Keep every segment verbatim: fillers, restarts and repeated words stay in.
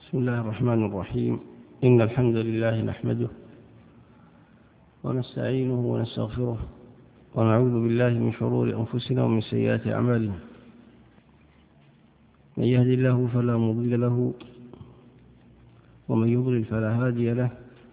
بسم الله الرحمن الرحيم. إن الحمد لله نحمده ونستعينه ونستغفره ونعوذ بالله من شرور أنفسنا ومن سيئات أعمالنا. من يهد الله فلا مضل له ومن يضلل فلا هادي له،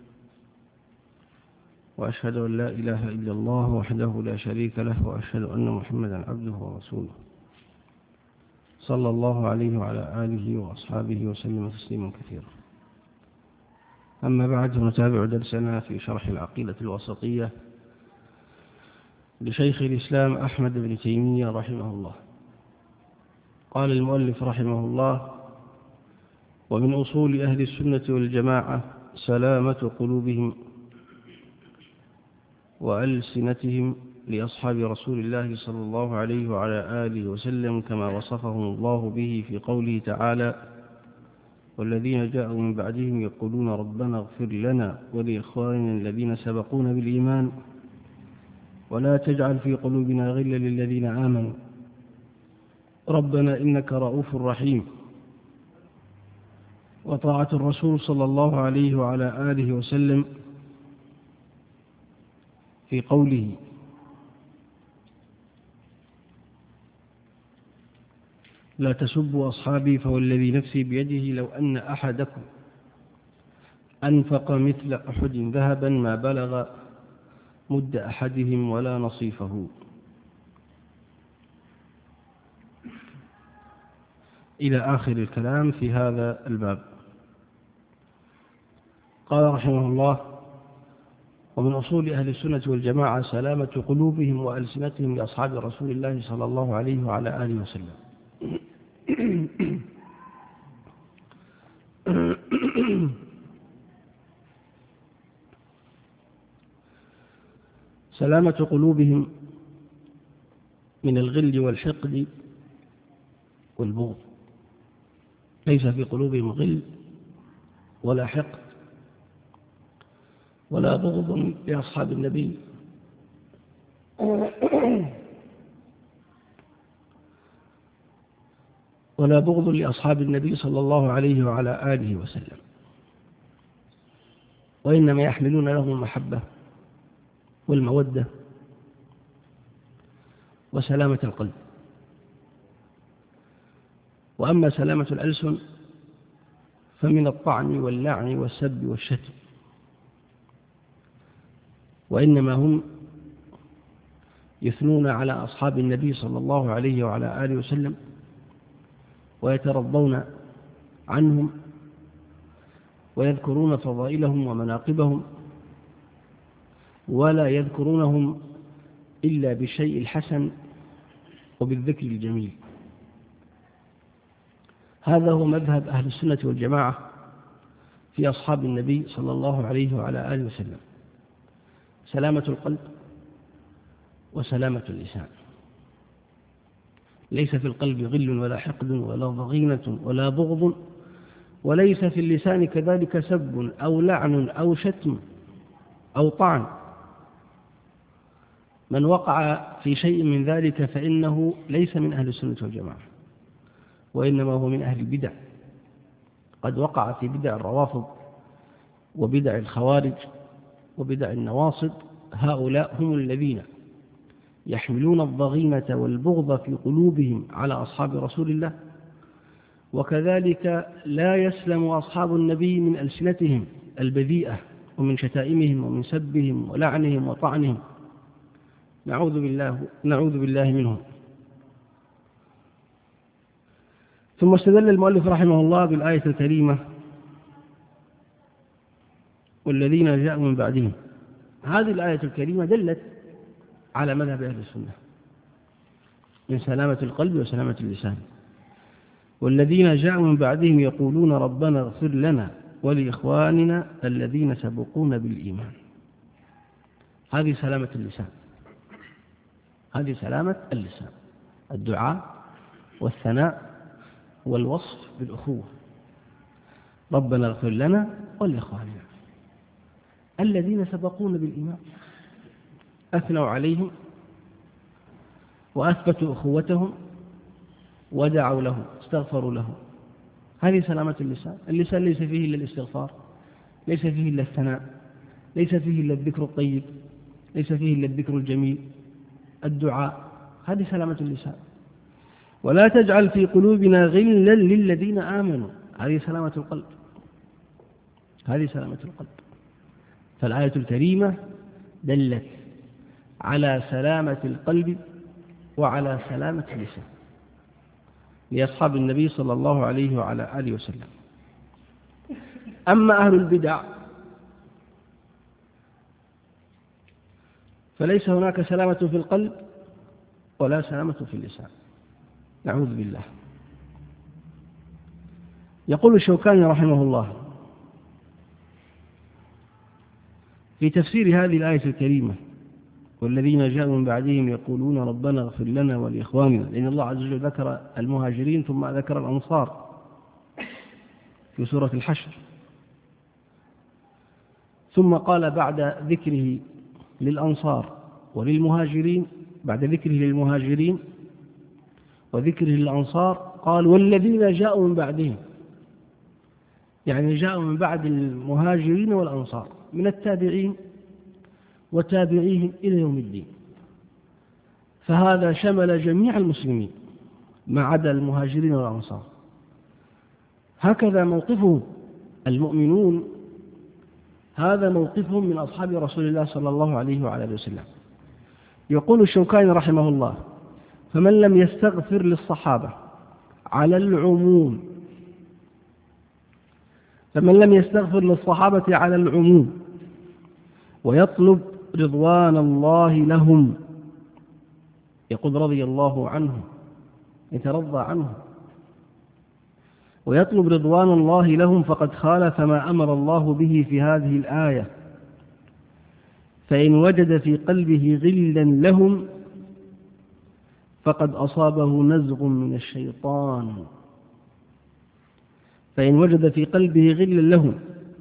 وأشهد أن لا إله إلا الله وحده لا شريك له، وأشهد أن محمدا عبده ورسوله صلى الله عليه وعلى آله وأصحابه وسلم تسليما كثيرا. أما بعد، فنتابع درسنا في شرح العقيدة الوسطية لشيخ الإسلام أحمد بن تيمية رحمه الله. قال المؤلف رحمه الله: ومن أصول أهل السنة والجماعة سلامة قلوبهم وألسنتهم لأصحاب رسول الله صلى الله عليه وعلى آله وسلم، كما وصفهم الله به في قوله تعالى: والذين جاءوا من بعدهم يقولون ربنا اغفر لنا ولإخواننا الذين سبقونا بالإيمان ولا تجعل في قلوبنا غلا للذين آمنوا ربنا إنك رؤوف رحيم. وطاعة الرسول صلى الله عليه وعلى آله وسلم في قوله: لا تسبوا أصحابي فوالذي نفسي بيده لو أن أحدكم أنفق مثل أحد ذهبا ما بلغ مد أحدهم ولا نصيفه، إلى آخر الكلام في هذا الباب. قال رحمه الله: ومن أصول أهل السنة والجماعة سلامة قلوبهم وألسنتهم لأصحاب رسول الله صلى الله عليه وعلى آله وسلم. سلامة قلوبهم من الغل والحقد والبغض، ليس في قلوبهم غل ولا حقد ولا بغض لأصحاب النبي ولا بغض لأصحاب النبي صلى الله عليه وعلى آله وسلم، وإنما يحملون لهم المحبة والمودة وسلامة القلب. وأما سلامة الألسن فمن الطعن واللعن والسب والشتم، وإنما هم يثنون على أصحاب النبي صلى الله عليه وعلى آله وسلم ويترضون عنهم ويذكرون فضائلهم ومناقبهم، ولا يذكرونهم إلا بالشيء الحسن وبالذكر الجميل. هذا هو مذهب أهل السنة والجماعة في أصحاب النبي صلى الله عليه وعلى آله وسلم: سلامة القلب وسلامة اللسان. ليس في القلب غل ولا حقد ولا ضغينة ولا بغض، وليس في اللسان كذلك سب أو لعن أو شتم أو طعن. من وقع في شيء من ذلك فإنه ليس من أهل السنة والجماعة، وإنما هو من أهل البدع. قد وقع في بدع الروافض وبدع الخوارج وبدع النواصب. هؤلاء هم الذين يحملون الضغينة والبغض في قلوبهم على أصحاب رسول الله، وكذلك لا يسلم أصحاب النبي من ألسنتهم البذيئة ومن شتائمهم ومن سبهم ولعنهم وطعنهم، نعوذ بالله, نعوذ بالله منهم. ثم استدل المؤلف رحمه الله بالآية الكريمة: والذين جاءوا من بعدهم. هذه الآية الكريمة دلت على مذهب أهل السنة من سلامة القلب وسلامة اللسان. والذين جاءوا من بعدهم يقولون ربنا اغفر لنا ولإخواننا الذين سبقونا بالإيمان. هذه سلامة اللسان، هذه سلامة اللسان، الدعاء والثناء والوصف بالأخوة. ربنا اغفر لنا ولإخواننا الذين سبقونا بالإيمان، أثنوا عليهم وأثبتوا أخوتهم ودعوا لهم، استغفروا لهم. هذه سلامة اللسان. اللسان ليس فيه إلا الاستغفار، ليس فيه إلا الثناء، ليس فيه إلا الذكر الطيب، ليس فيه إلا الذكر الجميل، الدعاء. هذه سلامة اللسان. ولا تجعل في قلوبنا غلا للذين آمنوا، هذه سلامة القلب، هذه سلامة القلب. فالآية الكريمة دلت على سلامة القلب وعلى سلامة اللسان لأصحاب النبي صلى الله عليه وعلى آله وسلم. أما أهل البدع فليس هناك سلامة في القلب ولا سلامة في اللسان، نعوذ بالله. يقول الشوكاني رحمه الله في تفسير هذه الآية الكريمة: والذين جاءوا من بعدهم يقولون ربنا اغفر لنا ولإخواننا، لأن الله عز وجل ذكر المهاجرين ثم ذكر الأنصار في سورة الحشر، ثم قال بعد ذكره للأنصار وللمهاجرين، بعد ذكره للمهاجرين وذكره للأنصار قال والذين جاءوا من بعدهم، يعني جاءوا من بعد المهاجرين والأنصار من التابعين وتابعيهم إلى يوم الدين. فهذا شمل جميع المسلمين ما عدا المهاجرين والأنصار. هكذا موقفهم المؤمنون، هذا موقفهم من أصحاب رسول الله صلى الله عليه وعلى آله وسلم. يقول الشوكاني رحمه الله: فمن لم يستغفر للصحابة على العموم فمن لم يستغفر للصحابة على العموم ويطلب رضوان الله لهم، يقول رضي الله عنهم، يترضى عنهم، ويطلب رضوان الله لهم، فقد خالف ما أمر الله به في هذه الآية. فإن وجد في قلبه غلا لهم فقد أصابه نزغ من الشيطان. فإن وجد في قلبه غلا لهم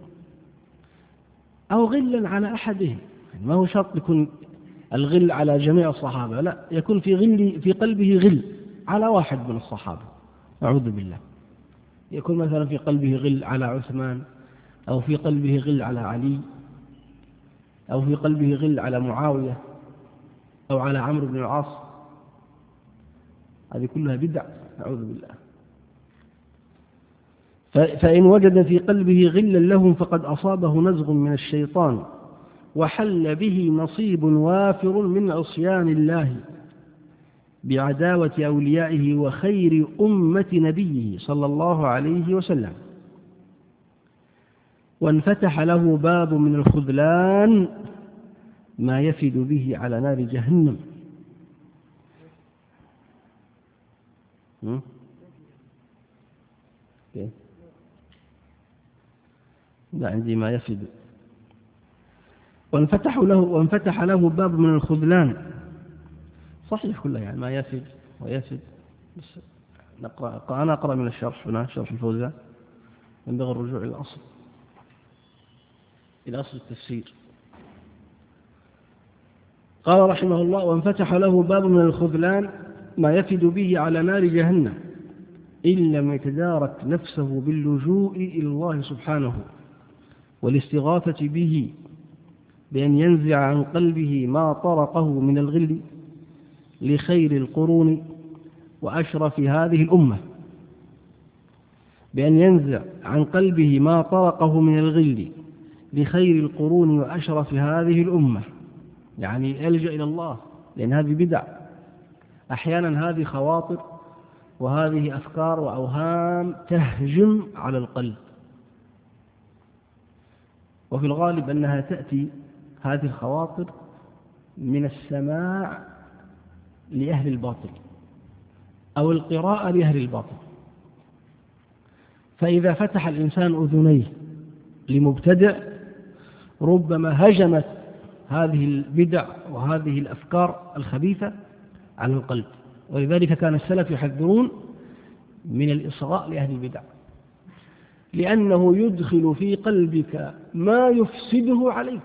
أو غلا على أحدهم، ما هو شرط يكون الغل على جميع الصحابة، لا، يكون في غل في قلبه غل على واحد من الصحابة، أعوذ بالله. يكون مثلا في قلبه غل على عثمان، أو في قلبه غل على علي، أو في قلبه غل على معاوية، أو على عمرو بن العاص. هذه كلها بدع، أعوذ بالله. فإن وجد في قلبه غلا لهم فقد أصابه نزغ من الشيطان وحل به نصيب وافر من عصيان الله بعداوة أوليائه وخير أمة نبيه صلى الله عليه وسلم، وانفتح له باب من الخذلان ما يفد به على نار جهنم. لا عندي ما يفد. وانفتح له وانفتح له باب من الخذلان، صحيح كلها يعني ما يفد ويفد. بس نقرأ أنا أقرأ من الشرح هنا، شرح الفوزان، ينبغي الرجوع إلى الأصل، إلى أصل التفسير. قال رحمه الله: وانفتح له باب من الخذلان ما يفد به على نار جهنم إن لم يتدارك نفسه باللجوء إلى الله سبحانه والاستغاثة به بأن ينزع عن قلبه ما طرقه من الغل لخير القرون وأشرف هذه الأمة، بأن ينزع عن قلبه ما طرقه من الغل لخير القرون وأشرف هذه الأمة، يعني يلجأ إلى الله، لأن هذه بدع. أحيانا هذه خواطر وهذه أفكار وأوهام تهجم على القلب، وفي الغالب أنها تأتي هذه الخواطر من السماع لأهل الباطل أو القراءة لأهل الباطل. فإذا فتح الإنسان أذنيه لمبتدع ربما هجمت هذه البدع وهذه الأفكار الخبيثة على القلب. ولذلك كان السلف يحذرون من الإصغاء لأهل البدع، لأنه يدخل في قلبك ما يفسده عليك.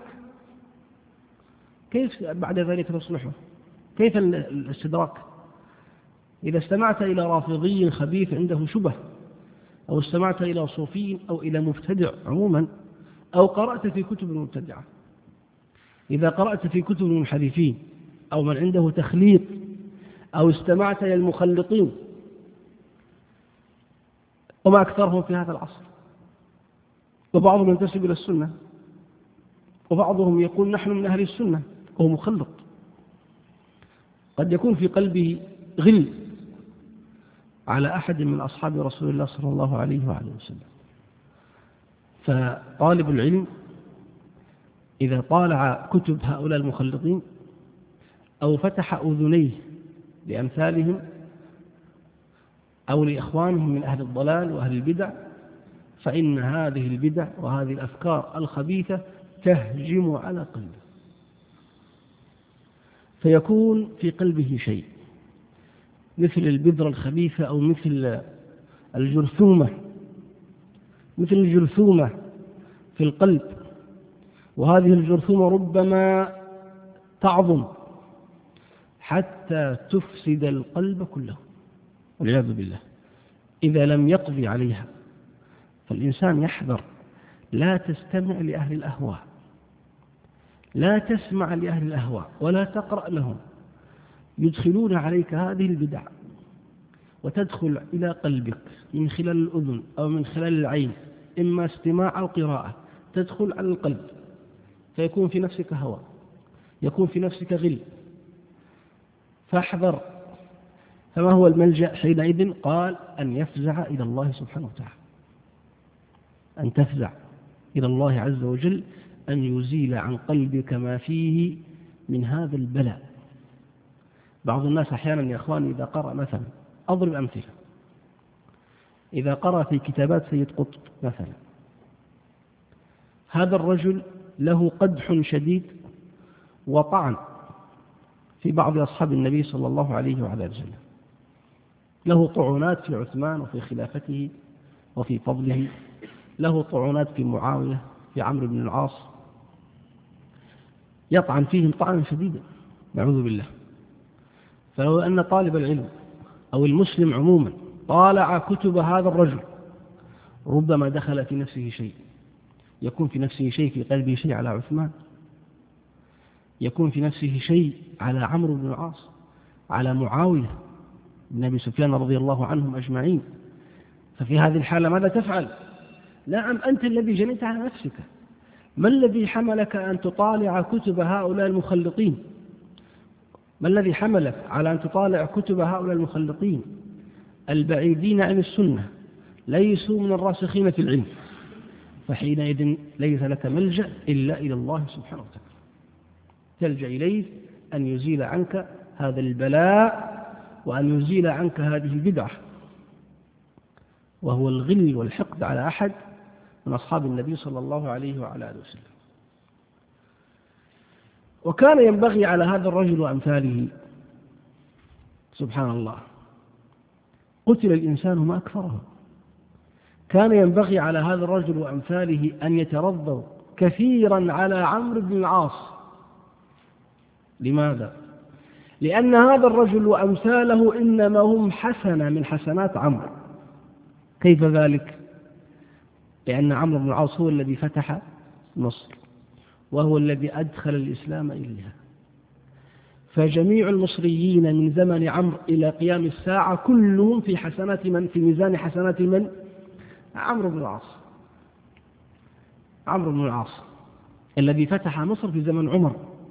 كيف بعد ذلك تصلحه؟ كيف الاستدراك؟ إذا استمعت إلى رافضي خبيث عنده شبه أو استمعت إلى صوفي أو إلى مبتدع عموما، أو قرأت في كتب المبتدعة. إذا قرأت في كتب المحدثين أو من عنده تخليط، أو استمعت إلى المخلطين، وما أكثرهم في هذا العصر، وبعضهم ينتسب إلى السنة، وبعضهم يقول نحن من أهل السنة وهو مخلط، قد يكون في قلبه غل على أحد من أصحاب رسول الله صلى الله عليه وآله وسلم. فطالب العلم إذا طالع كتب هؤلاء المخلطين أو فتح أذنيه لأمثالهم أو لإخوانهم من أهل الضلال وأهل البدع، فإن هذه البدع وهذه الأفكار الخبيثة تهجم على قلبه، فيكون في قلبه شيء مثل البذرة الخبيثة أو مثل الجرثومة مثل الجرثومة في القلب، وهذه الجرثومة ربما تعظم حتى تفسد القلب كله والعياذ بالله إذا لم يقضي عليها. فالإنسان يحذر، لا تستمع لأهل الأهواء، لا تسمع لأهل الأهواء ولا تقرأ لهم، يدخلون عليك هذه البدع وتدخل إلى قلبك من خلال الأذن أو من خلال العين، إما استماع أو قراءة، تدخل على القلب فيكون في نفسك هوى، يكون في نفسك غل، فاحذر. فما هو الملجأ حينئذ؟ قال أن يفزع إلى الله سبحانه وتعالى، أن تفزع إلى الله عز وجل أن يزيل عن قلبك ما فيه من هذا البلاء. بعض الناس أحيانا يا أخواني إذا قرأ مثلا، أضرب أمثلة، إذا قرأ في كتابات سيد قطب مثلا، هذا الرجل له قدح شديد وطعن في بعض أصحاب النبي صلى الله عليه وعلى آله وسلم، له طعنات في عثمان وفي خلافته وفي فضله، له طعنات في معاوية، في عمرو بن العاص، يطعن فيهم طعنا شديدا نعوذ بالله. فلو أن طالب العلم أو المسلم عموما طالع كتب هذا الرجل، ربما دخل في نفسه شيء، يكون في نفسه شيء، في قلبه شيء على عثمان، يكون في نفسه شيء على عمرو بن العاص، على معاوية بن أبي سفيان رضي الله عنهم أجمعين. ففي هذه الحالة ماذا تفعل؟ نعم، أنت الذي جنيت على نفسك. ما الذي حملك أن تطالع كتب هؤلاء المخلطين؟ ما الذي حملك على أن تطالع كتب هؤلاء المخلطين البعيدين عن السنة، ليسوا من الراسخين في العلم؟ فحينئذ ليس لك ملجأ إلا إلى الله سبحانه وتعالى، تلجأ إليه أن يزيل عنك هذا البلاء وأن يزيل عنك هذه البدعة، وهو الغل والحقد على أحد من أصحاب النبي صلى الله عليه وعلى آله وسلم. وكان ينبغي على هذا الرجل وأمثاله، سبحان الله، قتل الإنسان ما أكفره، كان ينبغي على هذا الرجل وأمثاله أن يترضوا كثيرا على عمرو بن العاص. لماذا؟ لأن هذا الرجل وأمثاله إنما هم حسنة من حسنات عمرو. كيف ذلك؟ لأن عمرو بن العاص هو الذي فتح مصر، وهو الذي أدخل الإسلام إليها، فجميع المصريين من زمن عمرو إلى قيام الساعة كلهم في حسنات من؟ في ميزان حسنات من؟ عمرو بن العاص. عمرو بن العاص الذي فتح مصر في زمن عمر،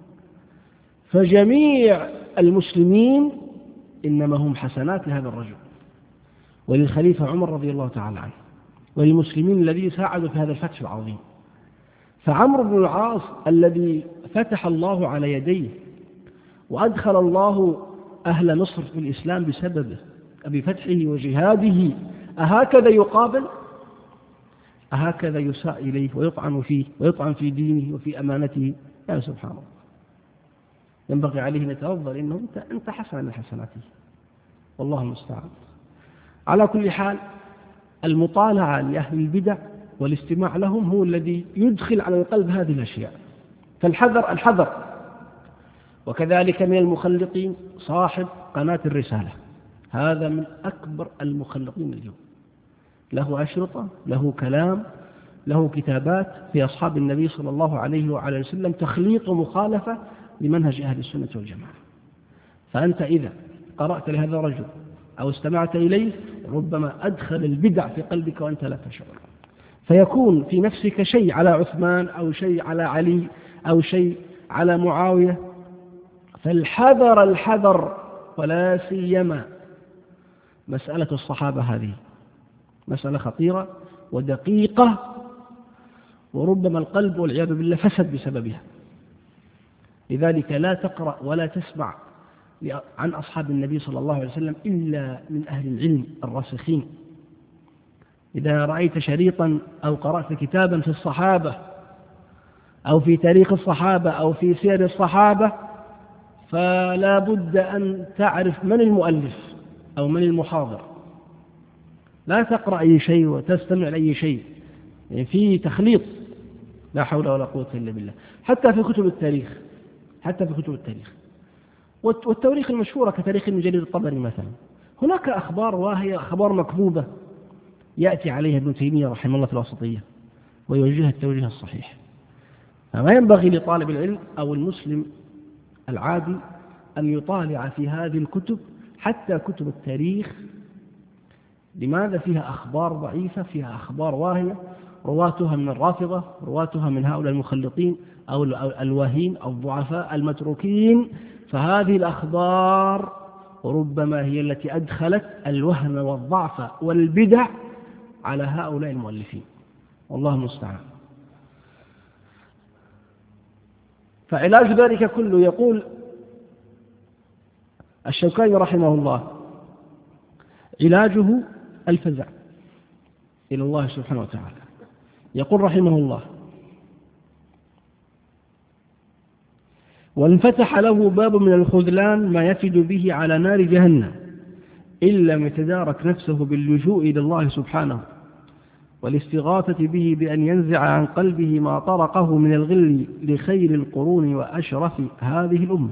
فجميع المسلمين إنما هم حسنات لهذا الرجل وللخليفة عمر رضي الله تعالى عنه وللمسلمين الذين ساعدوا في هذا الفتح العظيم. فعمرو بن العاص الذي فتح الله على يديه وأدخل الله أهل مصر في الإسلام بسببه بفتحه وجهاده، أهكذا يقابل؟ أهكذا يساء إليه ويطعن فيه ويطعن في دينه وفي أمانته؟ يا سبحان الله، ينبغي عليه أن يتوضأ إنه أنت, أنت حسن من حسناته، والله المستعان. على كل حال، المطالعة لأهل البدع والاستماع لهم هو الذي يدخل على القلب هذه الأشياء، فالحذر الحذر. وكذلك من المخلطين صاحب قناة الرسالة، هذا من أكبر المخلطين اليوم، له أشرطة، له كلام، له كتابات في أصحاب النبي صلى الله عليه وعلى وسلم تخليط ومخالفة لمنهج أهل السنة والجماعة. فأنت إذا قرأت لهذا الرجل أو استمعت إليه ربما أدخل البدع في قلبك وأنت لا تشعر، فيكون في نفسك شيء على عثمان أو شيء على علي أو شيء على معاوية. فالحذر الحذر، ولا سيما مسألة الصحابة هذه مسألة خطيرة ودقيقة، وربما القلب والعياذ بالله فسد بسببها. لذلك لا تقرأ ولا تسمع عن أصحاب النبي صلى الله عليه وسلم إلا من أهل العلم الراسخين. إذا رأيت شريطا أو قرأت كتابا في الصحابة أو في تاريخ الصحابة أو في سير الصحابة فلا بد أن تعرف من المؤلف أو من المحاضر. لا تقرأ أي شيء وتستمع لأي شيء، يعني في تخليط لا حول ولا قوة إلا بالله. حتى في كتب التاريخ حتى في كتب التاريخ والتواريخ المشهورة كتاريخ ابن جرير الطبري مثلا، هناك أخبار واهية، أخبار مكذوبة يأتي عليها ابن تيمية رحمه الله في الوسطية ويوجهها التوجيه الصحيح. فما ينبغي لطالب العلم أو المسلم العادي أن يطالع في هذه الكتب، حتى كتب التاريخ. لماذا؟ فيها أخبار ضعيفة، فيها أخبار واهية، رواتها من الرافضة، رواتها من هؤلاء المخلطين أو الواهين أو الضعفاء المتروكين. فهذه الأخبار ربما هي التي أدخلت الوهم والضعف والبدع على هؤلاء المؤلفين، والله المستعان. فعلاج ذلك كله، يقول الشوكاني رحمه الله، علاجه الفزع إلى الله سبحانه وتعالى. يقول رحمه الله: وانفتح له باب من الخذلان ما يفد به على نار جهنم إن لم يتدارك نفسه باللجوء إلى الله سبحانه والاستغاثة به بأن ينزع عن قلبه ما طرقه من الغل لخير القرون وأشرف هذه الأمة.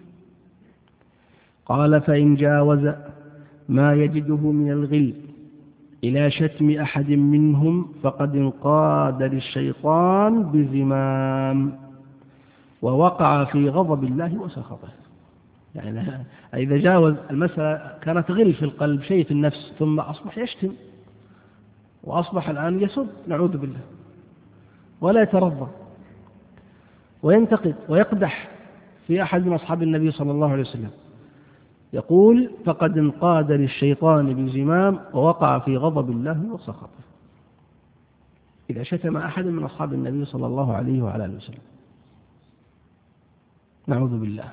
قال: فإن جاوز ما يجده من الغل إلى شتم أحد منهم فقد انقاد للشيطان بزمام ووقع في غضب الله وسخطه. يعني إذا جاوز المسألة كانت غل في القلب، شيء في النفس، ثم أصبح يشتم وأصبح الآن يسب، نعوذ بالله، ولا يترضى وينتقد ويقدح في أحد من أصحاب النبي صلى الله عليه وسلم. يقول: فقد انقاد للشيطان بزمام ووقع في غضب الله وسخطه. إذا شتم أحد من أصحاب النبي صلى الله عليه وعلى آله وسلم، نعوذ بالله.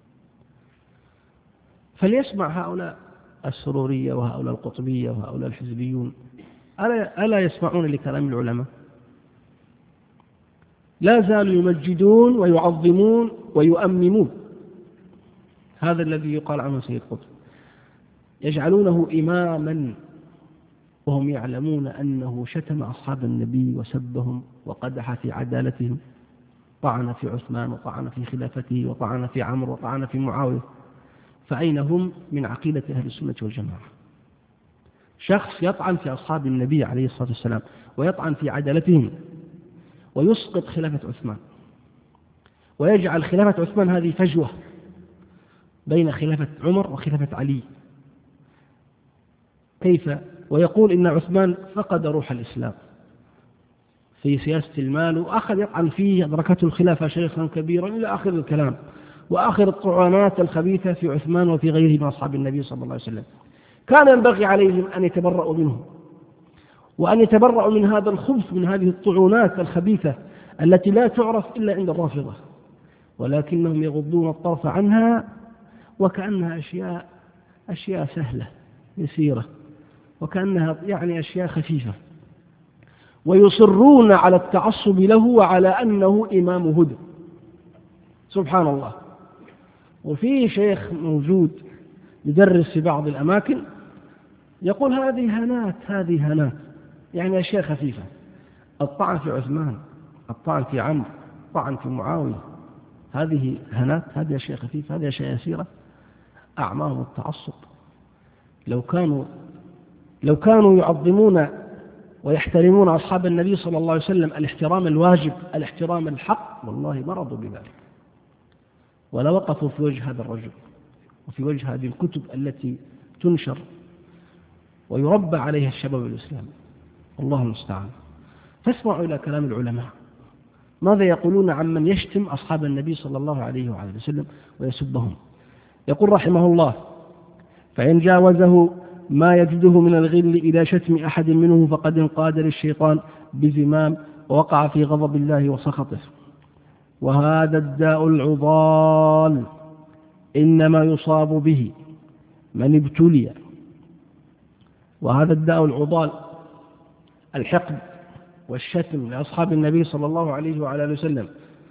فليسمع هؤلاء السرورية وهؤلاء القطبية وهؤلاء الحزبيون، ألا, ألا يسمعون لكلام العلماء؟ لا زالوا يمجدون ويعظمون ويؤممون هذا الذي يقال عنه سيد قطب، يجعلونه إماما وهم يعلمون أنه شتم أصحاب النبي وسبهم وقدح في عدالتهم، طعن في عثمان وطعن في خلافته وطعن في عمرو وطعن في معاوية. فأين هم من عقيدة أهل السنة والجماعة؟ شخص يطعن في أصحاب النبي عليه الصلاة والسلام ويطعن في عدالتهم ويسقط خلافة عثمان ويجعل خلافة عثمان هذه فجوة بين خلافة عمر وخلافة علي، كيف؟ ويقول إن عثمان فقد روح الإسلام في سياسة المال، وأخذ يطعن فيه أدركته الخلافة شيخا كبيرا إلى آخر الكلام وآخر الطعنات الخبيثة في عثمان وفي غيره من أصحاب النبي صلى الله عليه وسلم. كان ينبغي عليهم أن يتبرؤوا منه وأن يتبرؤوا من هذا الخبث، من هذه الطعنات الخبيثة التي لا تعرف إلا عند الرافضة، ولكنهم يغضون الطرف عنها وكأنها أشياء أشياء سهلة يسيرة، وكأنها يعني أشياء خفيفة، ويصرون على التعصب له وعلى أنه إمام هدى. سبحان الله. وفي شيخ موجود يدرس في بعض الأماكن يقول: هذه هنات هذه هنات يعني أشياء خفيفة، الطعن في عثمان، الطعن في عمرو، الطعن في معاوية، هذه هنات، هذه أشياء خفيفة، هذه أشياء يسيرة. أعماهم التعصب. لو كانوا لو كانوا يعظمون ويحترمون أصحاب النبي صلى الله عليه وسلم الاحترام الواجب الاحترام الحق، والله ما رضوا بذلك، ولا وقفوا في وجه هذا الرجل وفي وجه هذه الكتب التي تنشر ويربى عليها الشباب الإسلامي. الله المستعان. فاسمعوا إلى كلام العلماء ماذا يقولون عن من يشتم أصحاب النبي صلى الله عليه وعلى وسلم ويسبهم. يقول رحمه الله: فإن جاوزه ما يجده من الغل إلى شتم أحد منهم فقد انقاد للشيطان بزمام ووقع في غضب الله وسخطه، وهذا الداء العضال إنما يصاب به من ابتلي. وهذا الداء العضال الحقد والشتم لأصحاب النبي صلى الله عليه وعلى آله وسلم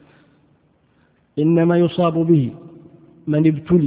إنما يصاب به من ابتلي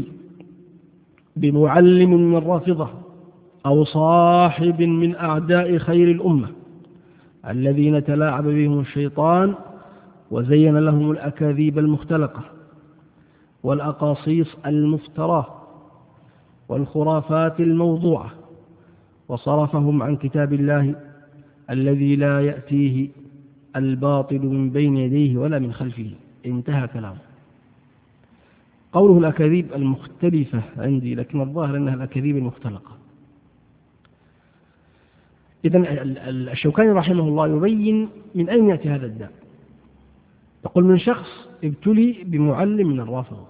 بمعلم من الرافضة أو صاحب من أعداء خير الأمة الذين تلاعب بهم الشيطان وزين لهم الأكاذيب المختلقة والأقاصيص المفتراه والخرافات الموضوعة، وصرفهم عن كتاب الله الذي لا يأتيه الباطل من بين يديه ولا من خلفه. انتهى كلامه. قوله الأكاذيب المختلفة عندي، لكن الظاهر أنها الأكاذيب المختلقة. إذن الشوكاني رحمه الله يبين من أين يأتي هذا الداء. يقول: من شخص ابتلي بمعلم من الرافضة.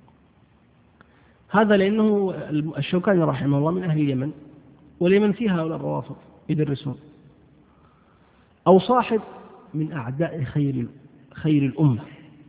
هذا لأنه الشوكاني رحمه الله من أهل اليمن، واليمن فيها هؤلاء الروافض يدرسون، أو صاحب من أعداء خير خير الأمة.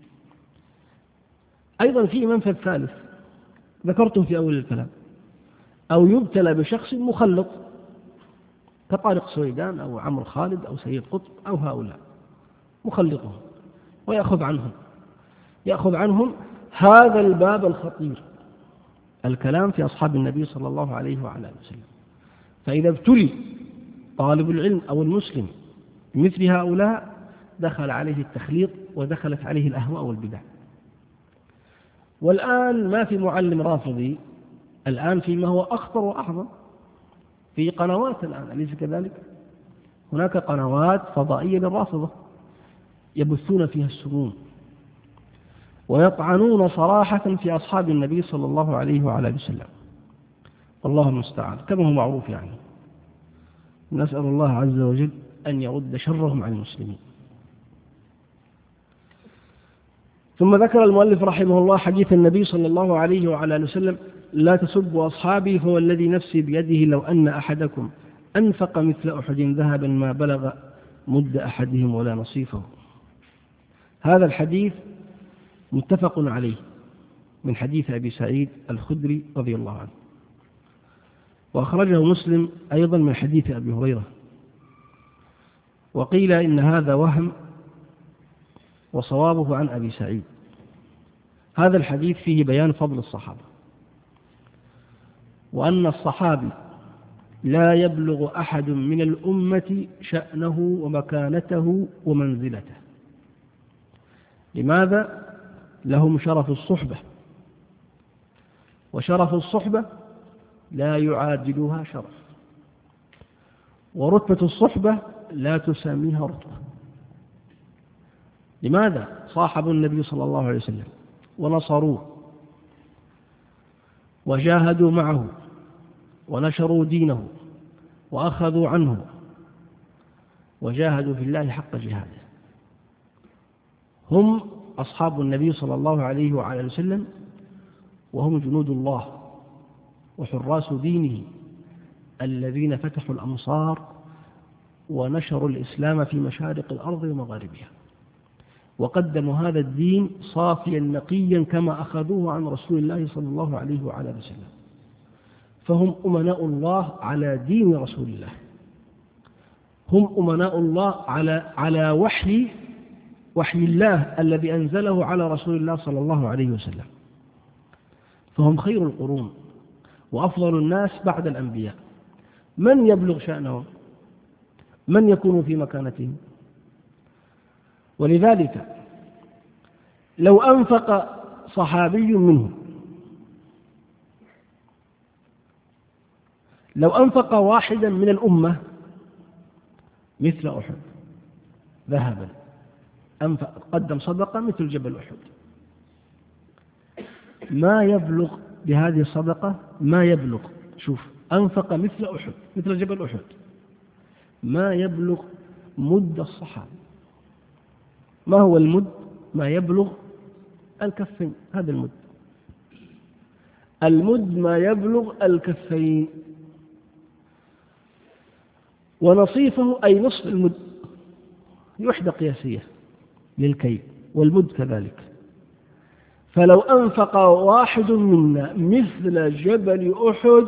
أيضا في منفذ ثالث ذكرته في أول الكلام: أو يبتلى بشخص مخلط كطارق سويدان أو عمرو خالد أو سيد قطب أو هؤلاء، مخلطهم ويأخذ عنهم يأخذ عنهم هذا الباب الخطير، الكلام في أصحاب النبي صلى الله عليه وعلى آله وسلم. فإذا ابتلي طالب العلم أو المسلم مثل هؤلاء دخل عليه التخليط ودخلت عليه الأهواء والبدع. والآن ما في معلم رافضي، الآن فيما هو أخطر وأعظم، في قنوات الآن، أليس كذلك؟ هناك قنوات فضائية للرافضة يبثون فيها السموم ويطعنون صراحة في أصحاب النبي صلى الله عليه وعلى آله وسلم. الله المستعان، كما هو معروف. يعني نسأل الله عز وجل أن يرد شرهم عن المسلمين. ثم ذكر المؤلف رحمه الله حديث النبي صلى الله عليه وعلى آله وسلم: لا تسبوا أصحابي فهو الذي نفسي بيده لو أن أحدكم أنفق مثل أحد ذهبا ما بلغ مد أحدهم ولا نصيفه. هذا الحديث متفق عليه من حديث أبي سعيد الخدري رضي الله عنه، وأخرجه مسلم أيضا من حديث أبي هريرة. وقيل إن هذا وهم وصوابه عن أبي سعيد. هذا الحديث فيه بيان فضل الصحابة، وأن الصحابي لا يبلغ أحد من الأمة شأنه ومكانته ومنزلته. لماذا؟ لهم شرف الصحبة، وشرف الصحبة لا يعادلها شرف، ورتبة الصحبة لا تساميها رتبة. لماذا؟ صاحبوا النبي صلى الله عليه وسلم ونصروه وجاهدوا معه ونشروا دينه وأخذوا عنه وجاهدوا في الله حق جهاده. هم أصحاب النبي صلى الله عليه وعلى وسلم، وهم جنود الله وحراس دينه الذين فتحوا الأمصار ونشروا الإسلام في مشارق الأرض ومغاربها، وقدموا هذا الدين صافيا نقيا كما أخذوه عن رسول الله صلى الله عليه وعلى وسلم. فهم أمناء الله على دين رسول الله، هم أمناء الله على على وحي وحي الله الذي أنزله على رسول الله صلى الله عليه وسلم. فهم خير القرون وأفضل الناس بعد الأنبياء. من يبلغ شأنهم؟ من يكون في مكانتهم؟ ولذلك لو أنفق صحابي منهم لو أنفق واحدا من الأمة مثل أحد ذهبا، أنفق قدم صدقة مثل جبل أحد، ما يبلغ بهذه الصدقة ما يبلغ، شوف أنفق مثل أحد مثل جبل أحد، ما يبلغ مد الصحابة. ما هو المد؟ ما يبلغ الكفين، هذا المد. المد ما يبلغ الكفين، ونصيفه أي نصف المد، وحدة قياسية للكيل، والمد كذلك. فلو أنفق واحد منا مثل جبل أحد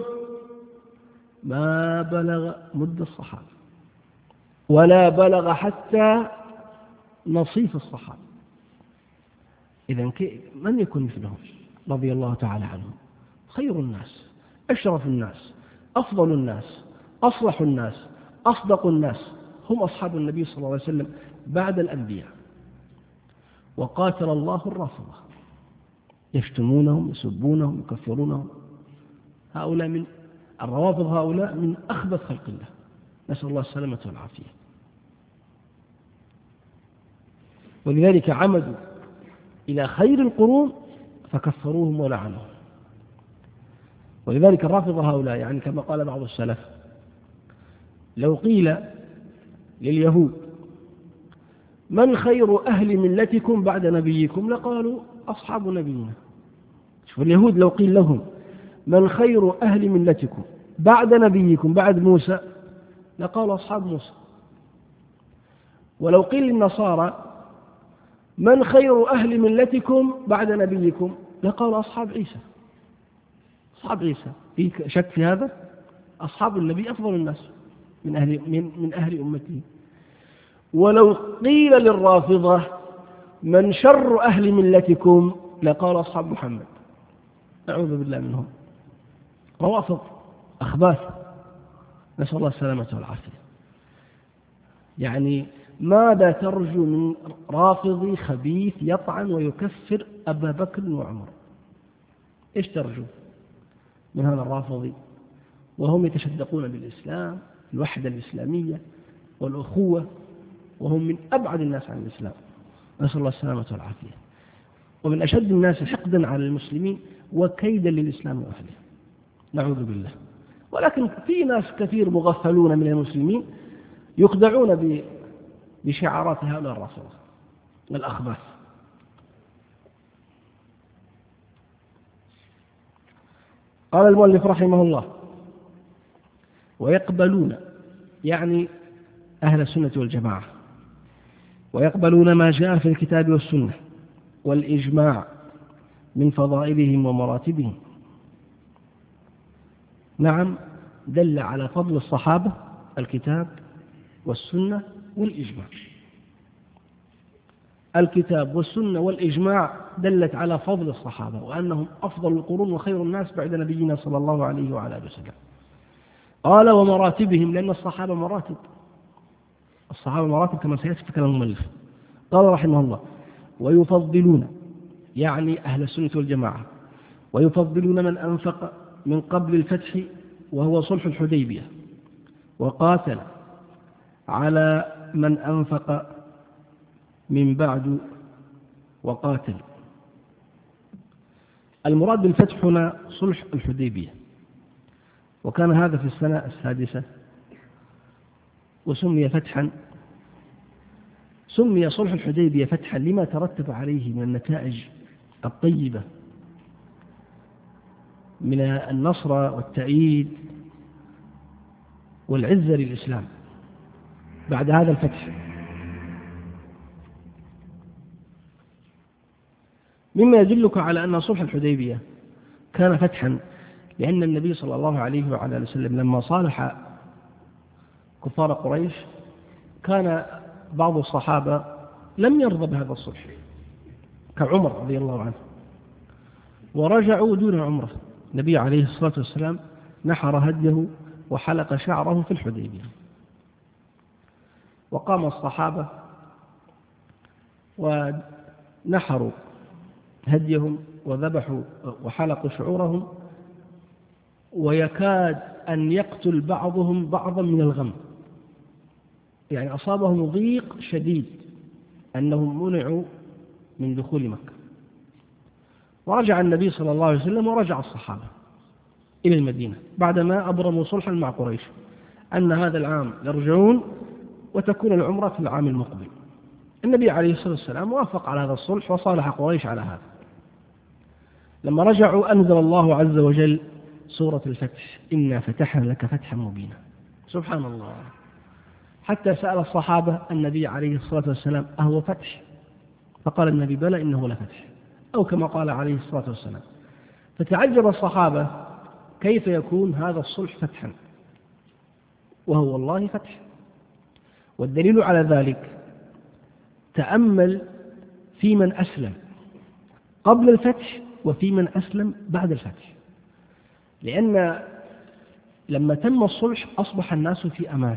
ما بلغ مد الصحابة، ولا بلغ حتى نصيف الصحابة. إذن من يكون مثلهم رضي الله تعالى عنهم؟ خير الناس، أشرف الناس، أفضل الناس، أصلح الناس، أصدق الناس، هم أصحاب النبي صلى الله عليه وسلم بعد الأنبياء. وقاتل الله الرافضة، يشتمونهم، يسبونهم، يكفرونهم. هؤلاء من الروافض، هؤلاء من أخبث خلق الله، نسأل الله السلامة والعافية. ولذلك عمدوا إلى خير القرون فكفروهم ولعنهم. ولذلك الرافضة هؤلاء، يعني كما قال بعض السلف، لو قيل لليهود من خير أهل ملتكم بعد نبيكم لقالوا أصحاب نبينا. شوف اليهود لو قيل لهم من خير أهل ملتكم بعد نبيكم بعد موسى لقالوا أصحاب موسى. ولو قيل للنصارى من خير أهل ملتكم بعد نبيكم لقالوا أصحاب عيسى. أصحاب عيسى، في شك في هذا؟ أصحاب النبي أفضل الناس من أهل, من, من أهل أمته. ولو قيل للرافضة من شر أهل ملتكم لقال أصحاب محمد. أعوذ بالله منهم، روافض أخباث، نسأل الله السلامة والعافية. يعني ماذا ترجو من رافضي خبيث يطعن ويكفر أبا بكر وعمر؟ إيش ترجو من هذا الرافضي وهم يتشدقون بالإسلام، الوحدة الإسلامية والأخوة، وهم من أبعد الناس عن الإسلام، نسأل الله السلامة والعافية، ومن أشد الناس حقدا على المسلمين وكيدا للإسلام وأهله، نعوذ بالله. ولكن في ناس كثير مغفلون من المسلمين يخدعون بشعارات هؤلاء الرافضة الأخباث. قال المؤلف رحمه الله ويقبلون، يعني أهل السنة والجماعة، ويقبلون ما جاء في الكتاب والسنة والإجماع من فضائلهم ومراتبهم. نعم، دل على فضل الصحابة الكتاب والسنة والإجماع. الكتاب والسنة والإجماع دلت على فضل الصحابة وأنهم أفضل القرون وخير الناس بعد نبينا صلى الله عليه وعلى آله وسلم. قال ومراتبهم، لأن الصحابة مراتب، الصحابة مراتب كما سيأتي في كلام المؤلف. قال رحمه الله ويفضلون، يعني أهل السنة والجماعة، ويفضلون من أنفق من قبل الفتح وهو صلح الحديبية وقاتل على من أنفق من بعد وقاتل. المراد بالفتح هنا صلح الحديبية، وكان هذا في السنة السادسة وسمي فتحا. سمي صلح الحديبية فتحا لما ترتب عليه من النتائج الطيبة من النصر والتأييد والعزة للإسلام بعد هذا الفتح. مما يدلك على أن صلح الحديبية كان فتحا، لأن النبي صلى الله عليه وعلى آله وسلم لما صالح كفار قريش كان بعض الصحابة لم يرضى بهذا الصلح كعمر رضي الله عنه، ورجعوا دون عمره. النبي عليه الصلاة والسلام نحر هديه وحلق شعره في الحديبية، وقام الصحابة ونحروا هديهم وذبحوا وحلقوا شعورهم، ويكاد أن يقتل بعضهم بعضا من الغم. يعني أصابهم ضيق شديد أنهم منعوا من دخول مكة. ورجع النبي صلى الله عليه وسلم ورجع الصحابة إلى المدينة بعدما أبرموا صلحا مع قريش أن هذا العام يرجعون وتكون العمرة في العام المقبل. النبي عليه الصلاة والسلام وافق على هذا الصلح وصالح قريش على هذا. لما رجعوا أنزل الله عز وجل سورة الفتح: إنا فتحنا لك فتحا مبينا. سبحان الله، حتى سأل الصحابة النبي عليه الصلاة والسلام: أهو فتح؟ فقال النبي: بلى إنه لفتح، أو كما قال عليه الصلاة والسلام. فتعجب الصحابة كيف يكون هذا الصلح فتحا وهو والله فتح. والدليل على ذلك تأمل في من أسلم قبل الفتح وفي من أسلم بعد الفتح، لأن لما تم الصلح أصبح الناس في أمان،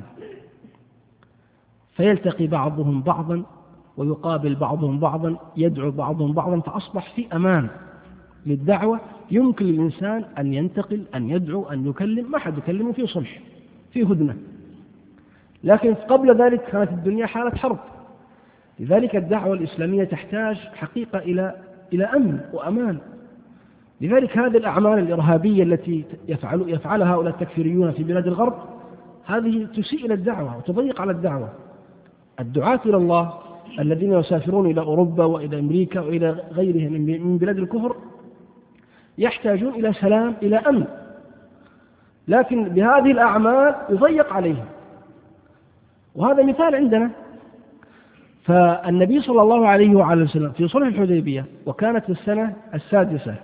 فيلتقي بعضهم بعضا ويقابل بعضهم بعضا، يدعو بعضهم بعضا، فأصبح في أمان للدعوة. يمكن للإنسان أن ينتقل، أن يدعو، أن يكلم، ما حد يكلمه، في صلح، في هدنة. لكن قبل ذلك كانت الدنيا حالة حرب. لذلك الدعوة الإسلامية تحتاج حقيقة إلى إلى أمن وأمان. لذلك هذه الأعمال الإرهابية التي يفعل يفعلها هؤلاء التكفيريون في بلاد الغرب هذه تسيء إلى الدعوة وتضيق على الدعوة. الدعاة إلى الله الذين يسافرون إلى أوروبا وإلى أمريكا وإلى غيرها من بلاد الكفر يحتاجون إلى سلام، إلى أمن، لكن بهذه الأعمال يضيق عليهم. وهذا مثال عندنا. فالنبي صلى الله عليه وعلى وسلم في صلح الحديبية، وكانت السنة السادسة،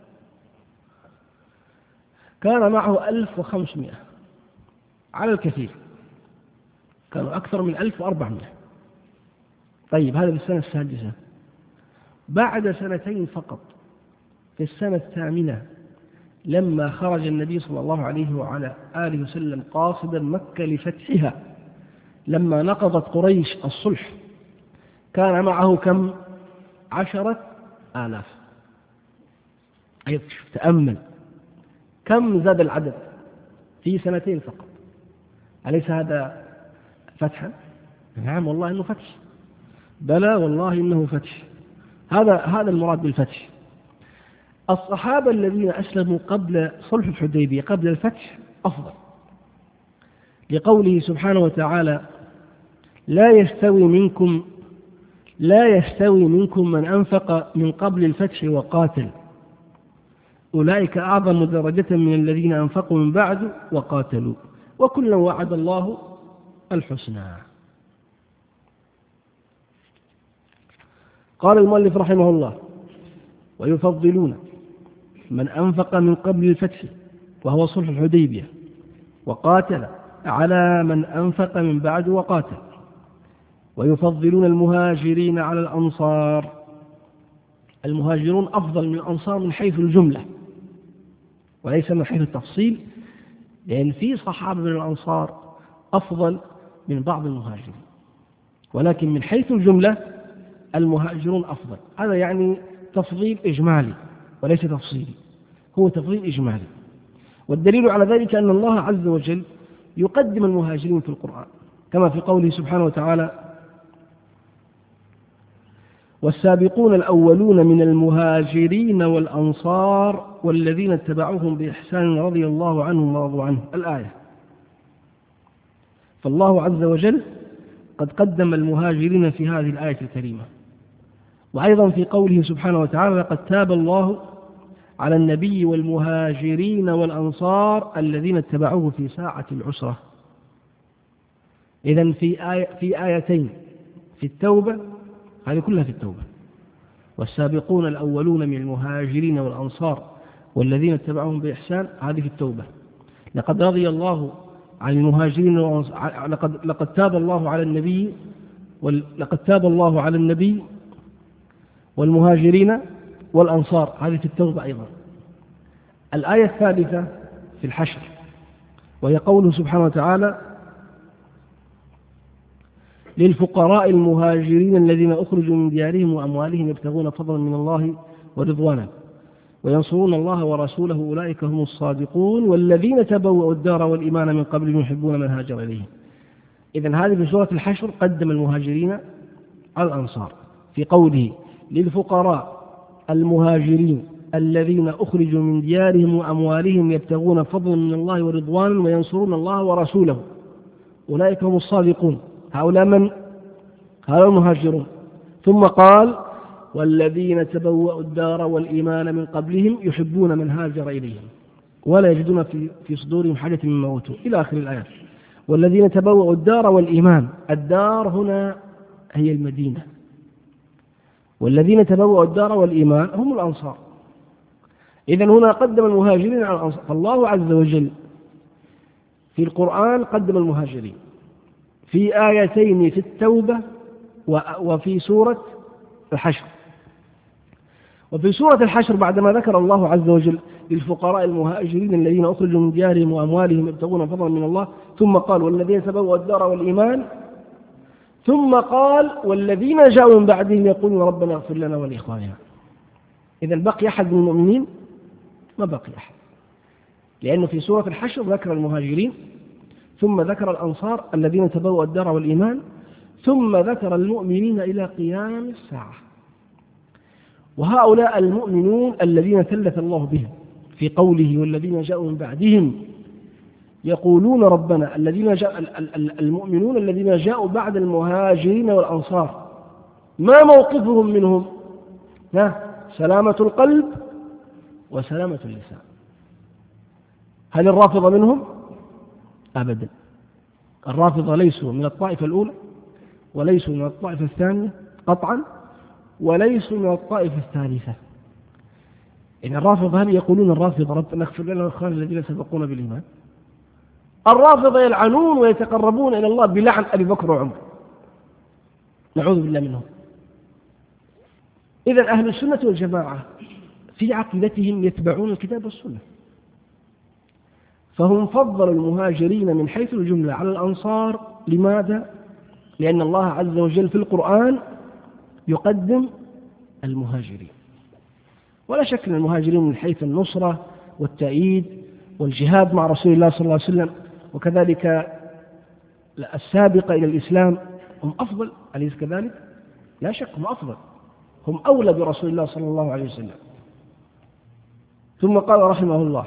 كان معه ألف وخمسمائة على الكثير، كانوا أكثر من ألف وأربعمائة. طيب هذا في السنة السادسة. بعد سنتين فقط في السنة الثامنة لما خرج النبي صلى الله عليه وعلى آله وسلم قاصدا مكة لفتحها، لما نقضت قريش الصلح، كان معه كم؟ عشرة آلاف. أيضا تأمل كم زاد العدد في سنتين فقط. أليس هذا فتحا؟ نعم والله إنه فتح، بلى والله إنه فتح. هذا هذا المراد بالفتح. الصحابة الذين أسلموا قبل صلح الحديبية قبل الفتح أفضل، لقوله سبحانه وتعالى: لا يستوي منكم لا يستوي منكم من أنفق من قبل الفتح وقاتل، أولئك أعظم درجة من الذين أنفقوا من بعد وقاتلوا، وكلا وعد الله الحسنى. قال المؤلف رحمه الله: ويفضلون من أنفق من قبل الفتح وهو صلح الحديبية وقاتل على من أنفق من بعد وقاتل، ويفضلون المهاجرين على الأنصار. المهاجرون أفضل من الأنصار من حيث الجملة وليس من حيث التفصيل، لأن في صحابة من الأنصار أفضل من بعض المهاجرين، ولكن من حيث الجملة المهاجرون أفضل. هذا يعني تفضيل إجمالي وليس تفصيلي، هو تفضيل إجمالي. والدليل على ذلك أن الله عز وجل يقدم المهاجرين في القرآن، كما في قوله سبحانه وتعالى: والسابقون الأولون من المهاجرين والأنصار والذين اتبعوهم بإحسان رضي الله عنهم ورضوا عنه. الآية. فالله عز وجل قد قدم المهاجرين في هذه الآية الكريمة. وأيضا في قوله سبحانه وتعالى: لقد تاب الله على النبي والمهاجرين والأنصار الذين اتبعوه في ساعة العسرة. إذن في آية في آيتين في التوبة، هذه كلها في التوبة: والسابقون الأولون من المهاجرين والأنصار والذين اتبعوهم بإحسان، هذه في التوبة. لقد رضي الله عن المهاجرين والأنصار، لقد لقد تاب الله على النبي ولقد تاب الله على النبي والمهاجرين والأنصار، هذه في التوبة أيضا. الآية الثالثة في الحشر، وهي قوله سبحانه وتعالى: للفقراء المهاجرين الذين أخرجوا من ديارهم وأموالهم يبتغون فضلا من الله ورضوانا وينصرون الله ورسوله أولئك هم الصادقون والذين تبوأوا الدار والإيمان من قبلهم يحبون من هاجر إليهم. إذن هذه في سورة الحشر قدم المهاجرين على الأنصار في قوله للفقراء المهاجرين الذين أخرجوا من ديارهم وأموالهم يبتغون فضلا من الله ورضوانا وينصرون الله ورسوله أولئك هم الصادقون. هؤلاء من؟ هؤلاء المهاجرون. ثم قال والذين تبوأوا الدار والإيمان من قبلهم يحبون من هاجر إليهم ولا يجدون في في صدورهم حاجة مما أوتوا إلى آخر الآيات. والذين تبوأوا الدار والإيمان، الدار هنا هي المدينة، والذين تبوأوا الدار والإيمان هم الأنصار. إذن هنا قدم المهاجرين على الأنصار. فالله عز وجل في القرآن قدم المهاجرين في آيتين في التوبة وفي سورة الحشر. وفي سورة الحشر بعدما ذكر الله عز وجل للفقراء المهاجرين الذين أخرجوا من ديارهم وأموالهم يبتغون فضلا من الله، ثم قال والذين تبوأوا الدار والإيمان، ثم قال والذين جاءوا من بعدهم يقولون ربنا اغفر لنا ولإخواننا. إذا بقي أحد من المؤمنين؟ ما بقي أحد، لأنه في سورة الحشر ذكر المهاجرين، ثم ذكر الأنصار الذين تبوأوا الدار والإيمان، ثم ذكر المؤمنين إلى قيام الساعة. وهؤلاء المؤمنون الذين ثلث الله بهم في قوله والذين جاءوا من بعدهم يقولون ربنا، الذين جاء المؤمنون الذين جاءوا بعد المهاجرين والأنصار ما موقفهم منهم؟ سلامة القلب وسلامة اللسان. هل الرافضة منهم؟ أبدا. الرافضة ليسوا من الطائفة الأولى وليسوا من الطائفة الثانية قطعا وليسوا من الطائفة الثالثة. إن الرافضة هل يقولون الرافضة ربنا اغفر لنا وإخواننا الذين سبقونا بالإيمان؟ الرافضة يلعنون ويتقربون إلى الله بلعن أبي بكر وعمر، نعوذ بالله منهم. إذن أهل السنة والجماعة في عقيدتهم يتبعون الكتاب والسنة، فهم فضلوا المهاجرين من حيث الجملة على الأنصار. لماذا؟ لأن الله عز وجل في القرآن يقدم المهاجرين، ولا شك أن المهاجرين من حيث النصرة والتأييد والجهاد مع رسول الله صلى الله عليه وسلم وكذلك السابقة إلى الإسلام هم أفضل، أليس كذلك؟ لا شك هم أفضل، هم أولى برسول الله صلى الله عليه وسلم. ثم قال رحمه الله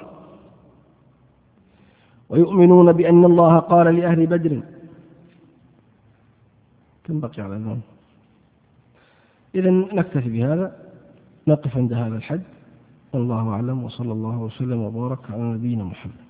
ويؤمنون بأن الله قال لأهل بدر. كم بقي على ذلك؟ إذن نكتفي بهذا، نقف عند هذا الحد، والله أعلم، وصلى الله وسلم وبارك على نبينا محمد.